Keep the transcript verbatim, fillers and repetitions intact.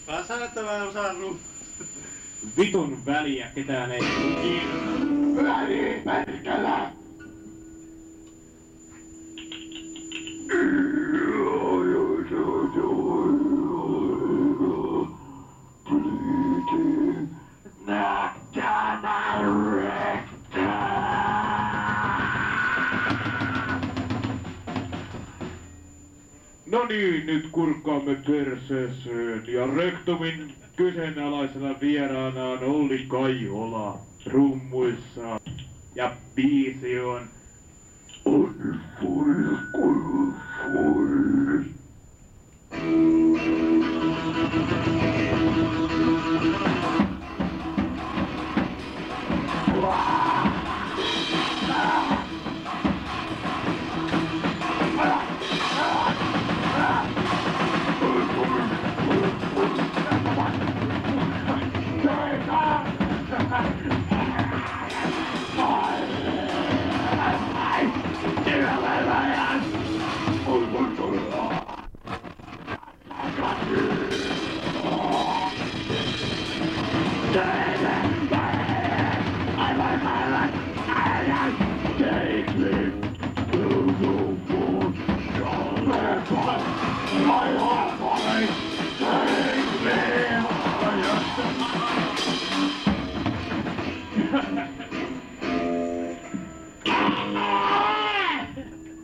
Mä sanon, että mä en osaa ru... Vitun väliä, ketään ei kiinnosta. Väli, perkele! Bleeding McDonald Rector! No niin, nyt kurkkaamme perseeseen ja rektomin kyseenalaisena vieraana on Olli Kaihola rummuissa. Ja biisi on On full, full, full.